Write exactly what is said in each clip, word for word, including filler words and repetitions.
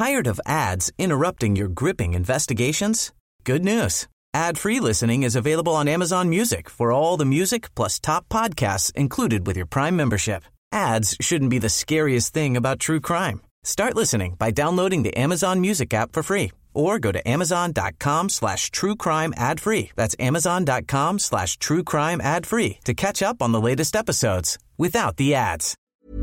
Tired of ads interrupting your gripping investigations? Good news. Ad-free listening is available on Amazon Music for all the music plus top podcasts included with your Prime membership. Ads shouldn't be the scariest thing about true crime. Start listening by downloading the Amazon Music app for free or go to amazon.com slash true crime ad free. That's amazon.com slash true crime ad free to catch up on the latest episodes without the ads.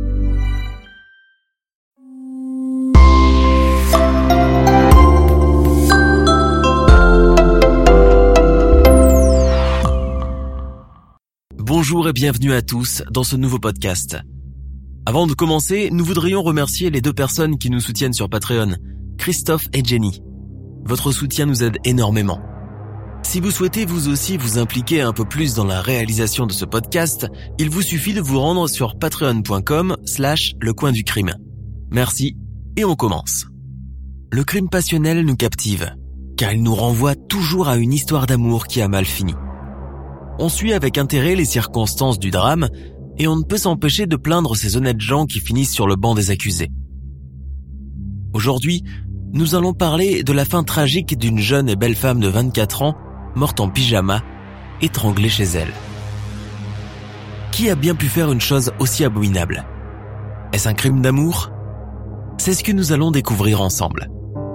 Bonjour et bienvenue à tous dans ce nouveau podcast. Avant de commencer, nous voudrions remercier les deux personnes qui nous soutiennent sur Patreon, Christophe et Jenny. Votre soutien nous aide énormément. Si vous souhaitez vous aussi vous impliquer un peu plus dans la réalisation de ce podcast, il vous suffit de vous rendre sur patreon.com slash le coin du crime. Merci et on commence. Le crime passionnel nous captive, car il nous renvoie toujours à une histoire d'amour qui a mal fini. On suit avec intérêt les circonstances du drame et on ne peut s'empêcher de plaindre ces honnêtes gens qui finissent sur le banc des accusés. Aujourd'hui, nous allons parler de la fin tragique d'une jeune et belle femme de vingt-quatre ans, morte en pyjama, étranglée chez elle. Qui a bien pu faire une chose aussi abominable? Est-ce un crime d'amour? C'est ce que nous allons découvrir ensemble.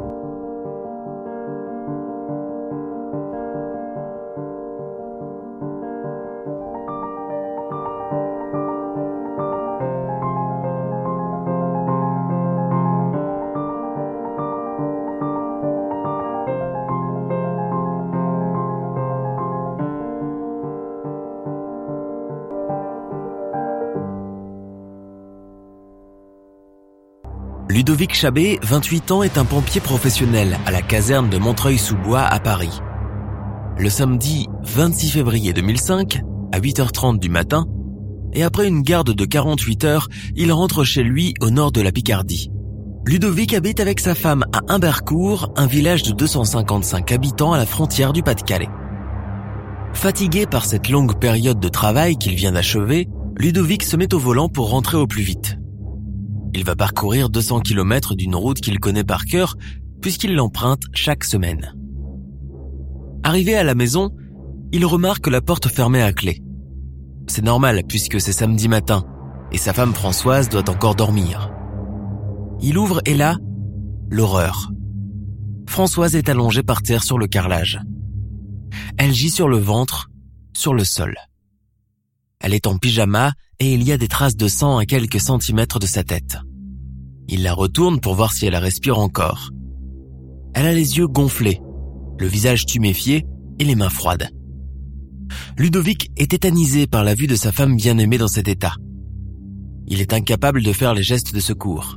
Ludovic Chabet, vingt-huit ans, est un pompier professionnel à la caserne de Montreuil-sous-Bois à Paris. Le samedi vingt-six février deux mille cinq, à huit heures trente du matin, et après une garde de quarante-huit heures, il rentre chez lui au nord de la Picardie. Ludovic habite avec sa femme à Humbercourt, un village de deux cent cinquante-cinq habitants à la frontière du Pas-de-Calais. Fatigué par cette longue période de travail qu'il vient d'achever, Ludovic se met au volant pour rentrer au plus vite. Il va parcourir deux cents kilomètres d'une route qu'il connaît par cœur puisqu'il l'emprunte chaque semaine. Arrivé à la maison, il remarque la porte fermée à clé. C'est normal puisque c'est samedi matin et sa femme Françoise doit encore dormir. Il ouvre et là, l'horreur. Françoise est allongée par terre sur le carrelage. Elle gît sur le ventre, sur le sol. Elle est en pyjama et il y a des traces de sang à quelques centimètres de sa tête. Il la retourne pour voir si elle respire encore. Elle a les yeux gonflés, le visage tuméfié et les mains froides. Ludovic est tétanisé par la vue de sa femme bien-aimée dans cet état. Il est incapable de faire les gestes de secours.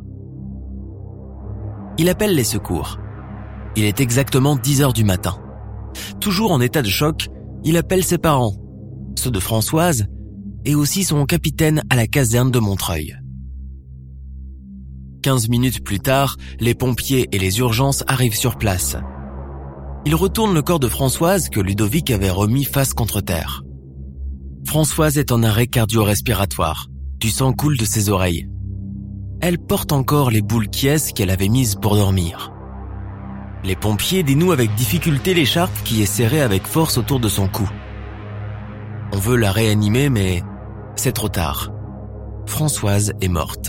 Il appelle les secours. Il est exactement dix heures du matin. Toujours en état de choc, il appelle ses parents, ceux de Françoise, et aussi son capitaine à la caserne de Montreuil. Quinze minutes plus tard, les pompiers et les urgences arrivent sur place. Ils retournent le corps de Françoise que Ludovic avait remis face contre terre. Françoise est en arrêt cardio-respiratoire. Du sang coule de ses oreilles. Elle porte encore les boules quies qu'elle avait mises pour dormir. Les pompiers dénouent avec difficulté l'écharpe qui est serrée avec force autour de son cou. On veut la réanimer, mais c'est trop tard. Françoise est morte.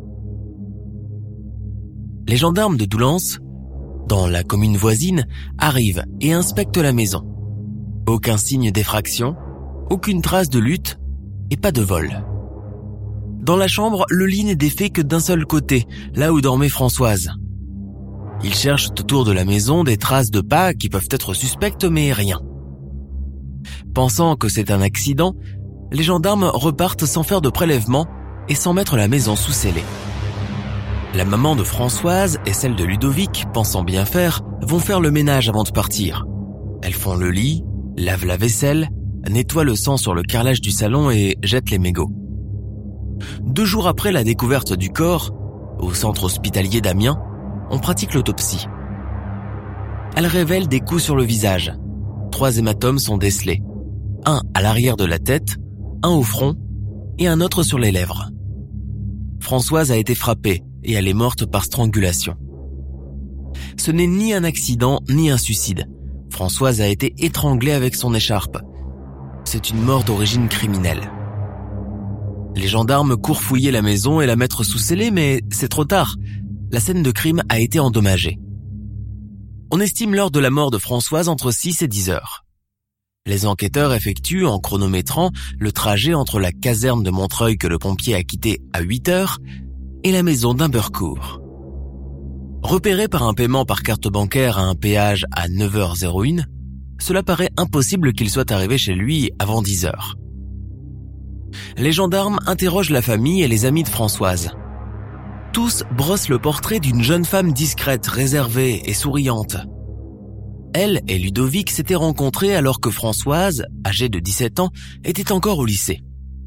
Les gendarmes de Doullens, dans la commune voisine, arrivent et inspectent la maison. Aucun signe d'effraction, aucune trace de lutte et pas de vol. Dans la chambre, le lit n'est défait que d'un seul côté, là où dormait Françoise. Ils cherchent autour de la maison des traces de pas qui peuvent être suspectes, mais rien. Pensant que c'est un accident, les gendarmes repartent sans faire de prélèvement et sans mettre la maison sous scellé. La maman de Françoise et celle de Ludovic, pensant bien faire, vont faire le ménage avant de partir. Elles font le lit, lavent la vaisselle, nettoient le sang sur le carrelage du salon et jettent les mégots. Deux jours après la découverte du corps, au centre hospitalier d'Amiens, on pratique l'autopsie. Elle révèle des coups sur le visage. Trois hématomes sont décelés. Un à l'arrière de la tête, un au front et un autre sur les lèvres. Françoise a été frappée et elle est morte par strangulation. Ce n'est ni un accident, ni un suicide. Françoise a été étranglée avec son écharpe. C'est une mort d'origine criminelle. Les gendarmes courent fouiller la maison et la mettre sous scellé, mais c'est trop tard. La scène de crime a été endommagée. On estime l'heure de la mort de Françoise entre six et dix heures. Les enquêteurs effectuent, en chronométrant, le trajet entre la caserne de Montreuil que le pompier a quitté à huit heures et la maison d'Humbercourt. Repéré par un paiement par carte bancaire à un péage à neuf heures un, cela paraît impossible qu'il soit arrivé chez lui avant dix heures. Les gendarmes interrogent la famille et les amis de Françoise. Tous brossent le portrait d'une jeune femme discrète, réservée et souriante. Elle et Ludovic s'étaient rencontrés alors que Françoise, âgée de dix-sept ans, était encore au lycée.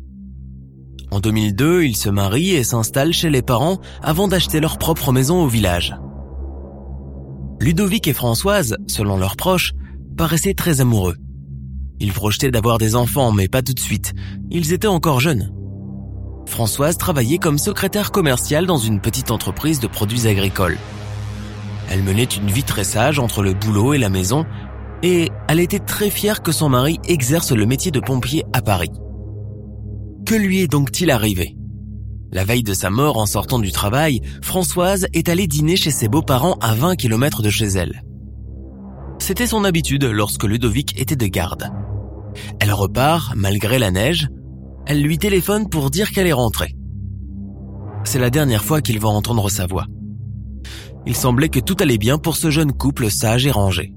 En deux mille deux, ils se marient et s'installent chez les parents avant d'acheter leur propre maison au village. Ludovic et Françoise, selon leurs proches, paraissaient très amoureux. Ils projetaient d'avoir des enfants, mais pas tout de suite. Ils étaient encore jeunes. Françoise travaillait comme secrétaire commerciale dans une petite entreprise de produits agricoles. Elle menait une vie très sage entre le boulot et la maison, et elle était très fière que son mari exerce le métier de pompier à Paris. Que lui est donc-il arrivé ? La veille de sa mort en sortant du travail, Françoise est allée dîner chez ses beaux-parents à vingt kilomètres de chez elle. C'était son habitude lorsque Ludovic était de garde. Elle repart, malgré la neige. Elle lui téléphone pour dire qu'elle est rentrée. C'est la dernière fois qu'il va entendre sa voix. Il semblait que tout allait bien pour ce jeune couple sage et rangé.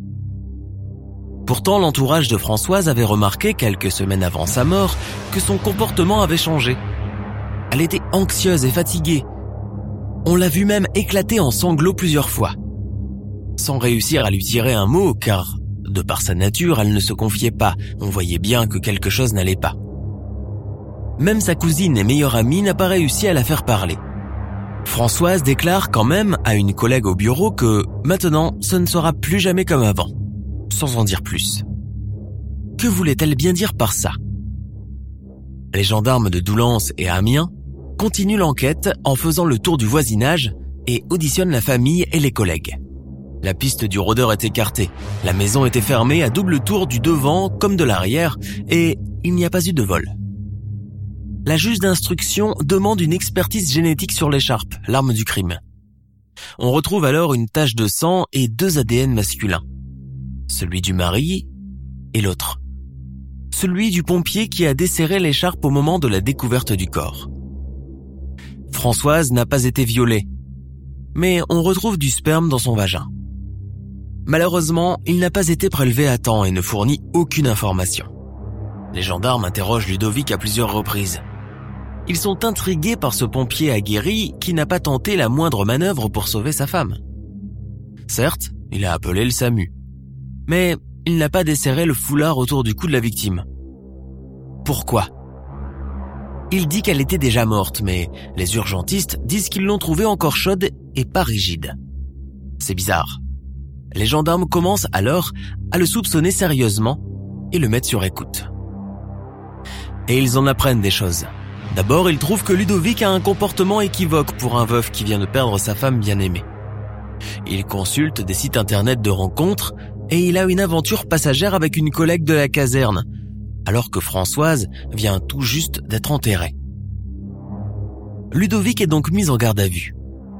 Pourtant, l'entourage de Françoise avait remarqué quelques semaines avant sa mort que son comportement avait changé. Elle était anxieuse et fatiguée. On l'a vue même éclater en sanglots plusieurs fois. Sans réussir à lui tirer un mot, car, de par sa nature, elle ne se confiait pas. On voyait bien que quelque chose n'allait pas. Même sa cousine et meilleure amie n'a pas réussi à la faire parler. Françoise déclare quand même à une collègue au bureau que, maintenant, ce ne sera plus jamais comme avant. Sans en dire plus. Que voulait-elle bien dire par ça ? Les gendarmes de Doullens et Amiens continuent l'enquête en faisant le tour du voisinage et auditionnent la famille et les collègues. La piste du rôdeur est écartée, la maison était fermée à double tour du devant comme de l'arrière et il n'y a pas eu de vol. La juge d'instruction demande une expertise génétique sur l'écharpe, l'arme du crime. On retrouve alors une tache de sang et deux A D N masculins. Celui du mari et l'autre. Celui du pompier qui a desserré l'écharpe au moment de la découverte du corps. Françoise n'a pas été violée, mais on retrouve du sperme dans son vagin. Malheureusement, il n'a pas été prélevé à temps et ne fournit aucune information. Les gendarmes interrogent Ludovic à plusieurs reprises. Ils sont intrigués par ce pompier aguerri qui n'a pas tenté la moindre manœuvre pour sauver sa femme. Certes, il a appelé le SAMU, mais il n'a pas desserré le foulard autour du cou de la victime. Pourquoi ? Il dit qu'elle était déjà morte, mais les urgentistes disent qu'ils l'ont trouvée encore chaude et pas rigide. C'est bizarre. Les gendarmes commencent alors à le soupçonner sérieusement et le mettent sur écoute. Et ils en apprennent des choses. D'abord, ils trouvent que Ludovic a un comportement équivoque pour un veuf qui vient de perdre sa femme bien-aimée. Il consulte des sites internet de rencontres et il a une aventure passagère avec une collègue de la caserne, alors que Françoise vient tout juste d'être enterrée. Ludovic est donc mis en garde à vue.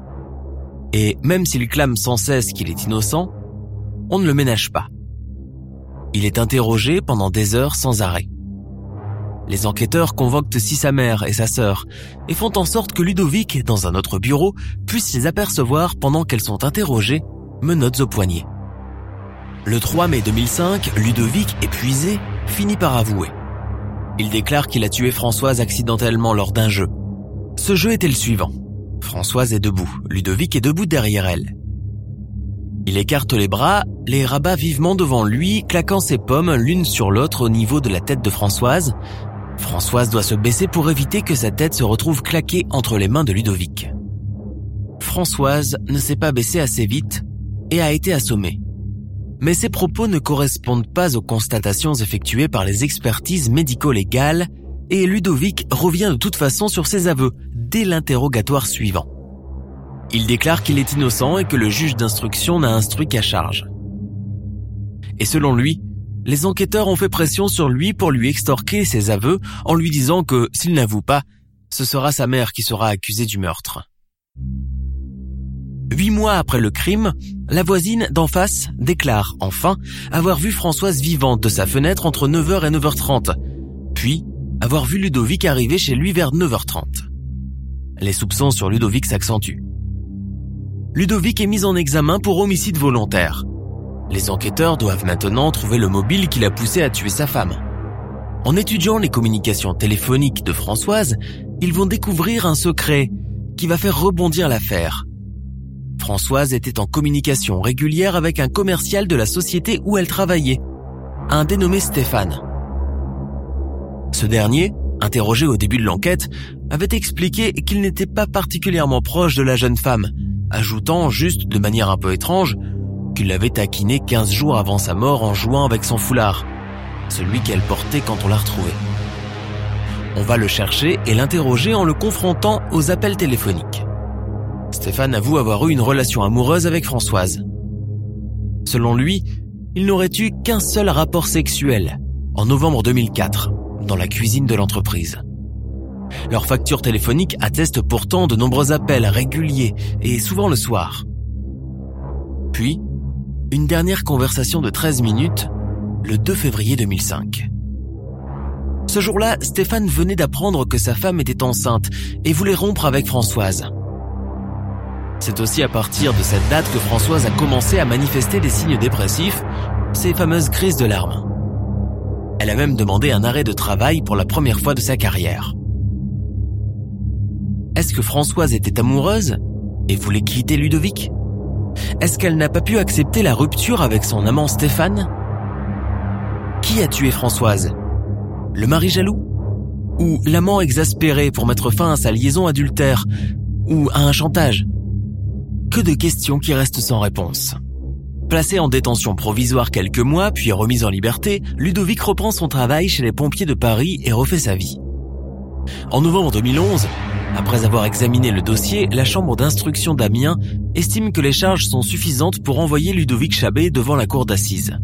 Et même s'il clame sans cesse qu'il est innocent, on ne le ménage pas. Il est interrogé pendant des heures sans arrêt. Les enquêteurs convoquent aussi sa mère et sa sœur et font en sorte que Ludovic, dans un autre bureau, puisse les apercevoir pendant qu'elles sont interrogées, menottes au poignet. Le trois mai deux mille cinq, Ludovic, épuisé, finit par avouer. Il déclare qu'il a tué Françoise accidentellement lors d'un jeu. Ce jeu était le suivant. Françoise est debout, Ludovic est debout derrière elle. Il écarte les bras, les rabat vivement devant lui, claquant ses pommes l'une sur l'autre au niveau de la tête de Françoise. Françoise doit se baisser pour éviter que sa tête se retrouve claquée entre les mains de Ludovic. Françoise ne s'est pas baissée assez vite et a été assommée. Mais ses propos ne correspondent pas aux constatations effectuées par les expertises médico-légales et Ludovic revient de toute façon sur ses aveux dès l'interrogatoire suivant. Il déclare qu'il est innocent et que le juge d'instruction n'a instruit qu'à charge. Et selon lui, les enquêteurs ont fait pression sur lui pour lui extorquer ses aveux en lui disant que s'il n'avoue pas, ce sera sa mère qui sera accusée du meurtre. Huit mois après le crime, la voisine d'en face déclare enfin avoir vu Françoise vivante de sa fenêtre entre neuf heures et neuf heures trente, puis avoir vu Ludovic arriver chez lui vers neuf heures trente. Les soupçons sur Ludovic s'accentuent. Ludovic est mis en examen pour homicide volontaire. Les enquêteurs doivent maintenant trouver le mobile qui l'a poussé à tuer sa femme. En étudiant les communications téléphoniques de Françoise, ils vont découvrir un secret qui va faire rebondir l'affaire. Françoise était en communication régulière avec un commercial de la société où elle travaillait, un dénommé Stéphane. Ce dernier, interrogé au début de l'enquête, avait expliqué qu'il n'était pas particulièrement proche de la jeune femme, ajoutant juste de manière un peu étrange qu'il l'avait taquinée quinze jours avant sa mort en jouant avec son foulard, celui qu'elle portait quand on l'a retrouvé. On va le chercher et l'interroger en le confrontant aux appels téléphoniques. Stéphane avoue avoir eu une relation amoureuse avec Françoise. Selon lui, il n'aurait eu qu'un seul rapport sexuel, en novembre deux mille quatre, dans la cuisine de l'entreprise. Leurs factures téléphoniques attestent pourtant de nombreux appels réguliers et souvent le soir. Puis, une dernière conversation de treize minutes, le deux février deux mille cinq. Ce jour-là, Stéphane venait d'apprendre que sa femme était enceinte et voulait rompre avec Françoise. C'est aussi à partir de cette date que Françoise a commencé à manifester des signes dépressifs, ces fameuses crises de larmes. Elle a même demandé un arrêt de travail pour la première fois de sa carrière. Est-ce que Françoise était amoureuse et voulait quitter Ludovic ? Est-ce qu'elle n'a pas pu accepter la rupture avec son amant Stéphane ? Qui a tué Françoise ? Le mari jaloux ? Ou l'amant exaspéré pour mettre fin à sa liaison adultère ? Ou à un chantage ? Que de questions qui restent sans réponse. Placé en détention provisoire quelques mois, puis remis en liberté, Ludovic reprend son travail chez les pompiers de Paris et refait sa vie. En novembre deux mille onze, après avoir examiné le dossier, la chambre d'instruction d'Amiens estime que les charges sont suffisantes pour envoyer Ludovic Chabet devant la cour d'assises.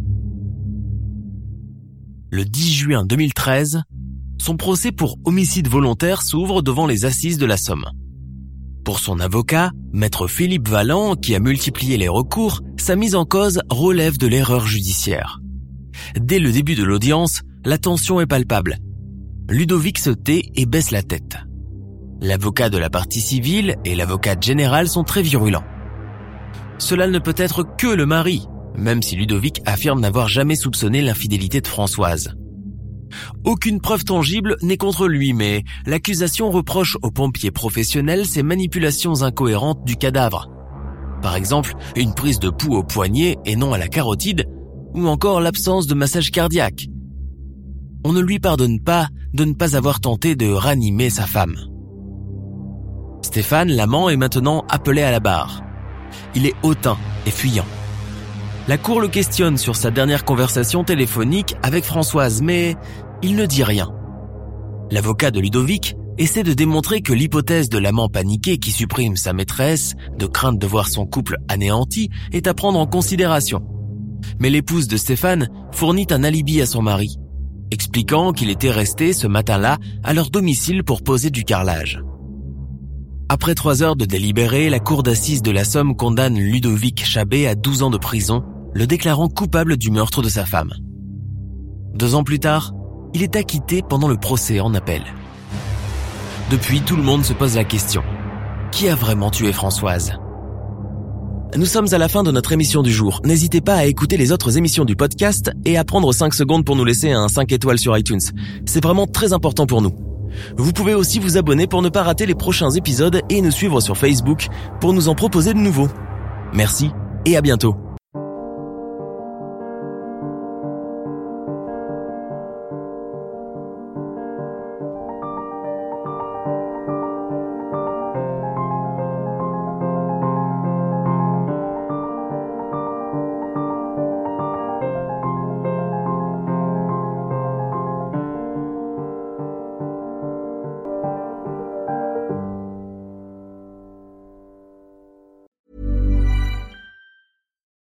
Le dix juin deux mille treize, son procès pour homicide volontaire s'ouvre devant les assises de la Somme. Pour son avocat, maître Philippe Valland, qui a multiplié les recours, sa mise en cause relève de l'erreur judiciaire. Dès le début de l'audience, la tension est palpable. Ludovic se tait et baisse la tête. L'avocat de la partie civile et l'avocat général sont très virulents. Cela ne peut être que le mari, même si Ludovic affirme n'avoir jamais soupçonné l'infidélité de Françoise. Aucune preuve tangible n'est contre lui, mais l'accusation reproche aux pompiers professionnels ces manipulations incohérentes du cadavre. Par exemple, une prise de pouls au poignet et non à la carotide, ou encore l'absence de massage cardiaque. On ne lui pardonne pas de ne pas avoir tenté de ranimer sa femme. Stéphane, l'amant, est maintenant appelé à la barre. Il est hautain et fuyant. La cour le questionne sur sa dernière conversation téléphonique avec Françoise, mais il ne dit rien. L'avocat de Ludovic essaie de démontrer que l'hypothèse de l'amant paniqué qui supprime sa maîtresse, de crainte de voir son couple anéanti, est à prendre en considération. Mais l'épouse de Stéphane fournit un alibi à son mari, expliquant qu'il était resté ce matin-là à leur domicile pour poser du carrelage. Après trois heures de délibéré, la cour d'assises de la Somme condamne Ludovic Chabet à douze ans de prison, le déclarant coupable du meurtre de sa femme. Deux ans plus tard, il est acquitté pendant le procès en appel. Depuis, tout le monde se pose la question. Qui a vraiment tué Françoise ? Nous sommes à la fin de notre émission du jour. N'hésitez pas à écouter les autres émissions du podcast et à prendre cinq secondes pour nous laisser un cinq étoiles sur iTunes. C'est vraiment très important pour nous. Vous pouvez aussi vous abonner pour ne pas rater les prochains épisodes et nous suivre sur Facebook pour nous en proposer de nouveaux. Merci et à bientôt.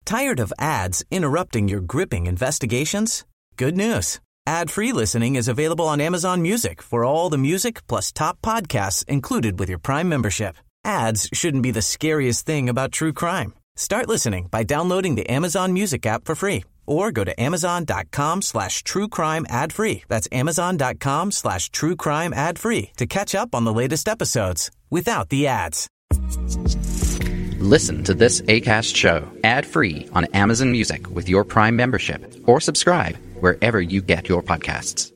Tired of ads interrupting your gripping investigations? Good news. Ad-free listening is available on Amazon Music for all the music plus top podcasts included with your Prime membership. Ads shouldn't be the scariest thing about true crime. Start listening by downloading the Amazon Music app for free or go to amazon.com slash true crime ad free. That's amazon.com slash true crime ad free to catch up on the latest episodes without the ads. Listen to this Acast show ad-free on Amazon Music with your Prime membership or subscribe wherever you get your podcasts.